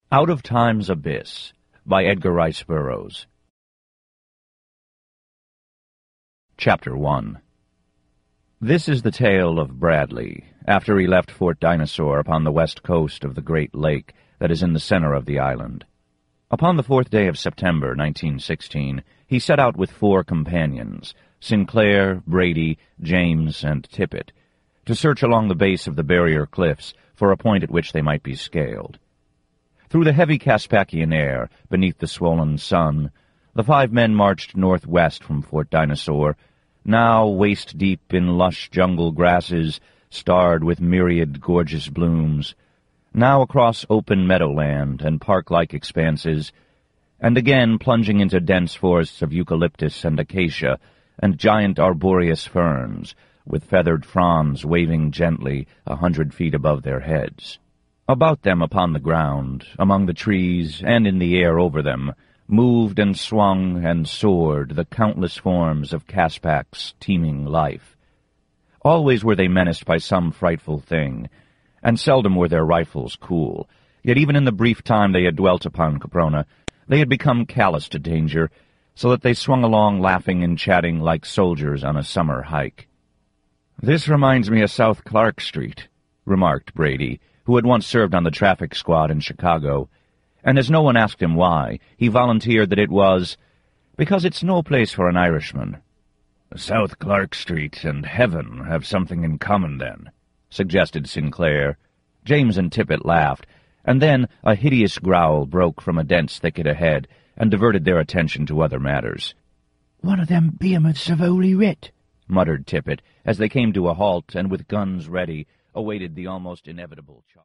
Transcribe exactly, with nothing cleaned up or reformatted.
Out of Time's Abyss by Edgar Rice Burroughs. Chapter one. This is the tale of Bradley, after he left Fort Dinosaur upon the west coast of the great lake that is in the center of the island. Upon the fourth day of September, nineteen sixteen, he set out with four companions, Sinclair, Brady, James, and Tippett, to search along the base of the barrier cliffs for a point at which they might be scaled. Through the heavy Caspakian air, beneath the swollen sun, the five men marched northwest from Fort Dinosaur, now waist-deep in lush jungle grasses, starred with myriad gorgeous blooms, now across open meadowland and park-like expanses, and again plunging into dense forests of eucalyptus and acacia and giant arboreous ferns, with feathered fronds waving gently a hundred feet above their heads. About them upon the ground, among the trees, and in the air over them, moved and swung and soared the countless forms of Caspak's teeming life. Always were they menaced by some frightful thing, and seldom were their rifles cool. Yet even in the brief time they had dwelt upon Caprona, they had become callous to danger, so that they swung along laughing and chatting like soldiers on a summer hike. "This reminds me of South Clark Street," remarked Brady, who had once served on the traffic squad in Chicago, and as no one asked him why, he volunteered that it was because it's no place for an Irishman. "South Clark Street and heaven have something in common, then," suggested Sinclair. James and Tippett laughed, and then a hideous growl broke from a dense thicket ahead and diverted their attention to other matters. "One of them behemoths of Holy Writ," muttered Tippett, as they came to a halt and with guns ready awaited the almost inevitable charge.